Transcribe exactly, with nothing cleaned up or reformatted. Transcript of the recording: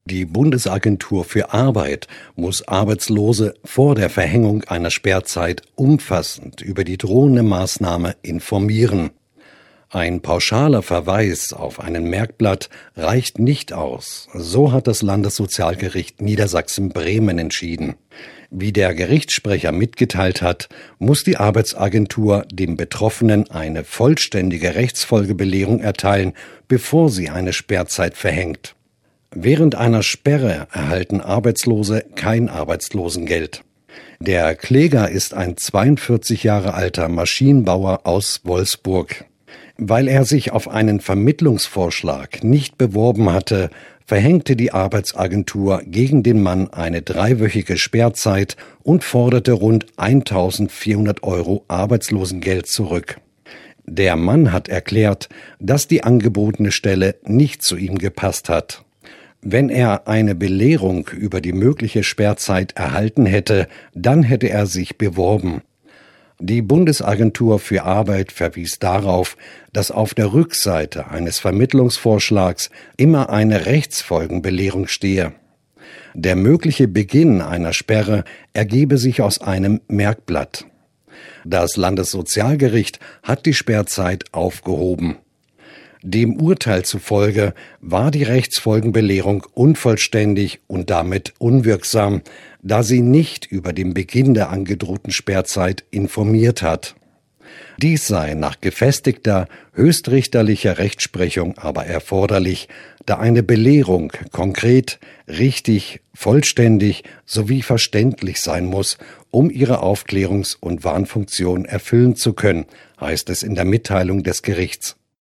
Die Bundesagentur für Arbeit muss Arbeitslose vor der Verhängung einer Sperrzeit umfassend über die drohende Maßnahme informieren. Ein pauschaler Verweis auf ein Merkblatt reicht nicht aus, so hat das Landessozialgericht Niedersachsen-Bremen entschieden. Wie der Gerichtssprecher mitgeteilt hat, muss die Arbeitsagentur dem Betroffenen eine vollständige Rechtsfolgebelehrung erteilen, bevor sie eine Sperrzeit verhängt. Während einer Sperre erhalten Arbeitslose kein Arbeitslosengeld. Der Kläger ist ein zweiundvierzig Jahre alter Maschinenbauer aus Wolfsburg. Weil er sich auf einen Vermittlungsvorschlag nicht beworben hatte, verhängte die Arbeitsagentur gegen den Mann eine dreiwöchige Sperrzeit und forderte rund eintausendvierhundert Euro Arbeitslosengeld zurück. Der Mann hat erklärt, dass die angebotene Stelle nicht zu ihm gepasst hat. Wenn er eine Belehrung über die mögliche Sperrzeit erhalten hätte, dann hätte er sich beworben. Die Bundesagentur für Arbeit verwies darauf, dass auf der Rückseite eines Vermittlungsvorschlags immer eine Rechtsfolgenbelehrung stehe. Der mögliche Beginn einer Sperre ergebe sich aus einem Merkblatt. Das Landessozialgericht hat die Sperrzeit aufgehoben. Dem Urteil zufolge war die Rechtsfolgenbelehrung unvollständig und damit unwirksam, da sie nicht über den Beginn der angedrohten Sperrzeit informiert hat. Dies sei nach gefestigter höchstrichterlicher Rechtsprechung aber erforderlich, da eine Belehrung konkret, richtig, vollständig sowie verständlich sein muss, um ihre Aufklärungs- und Warnfunktion erfüllen zu können, heißt es in der Mitteilung des Gerichts.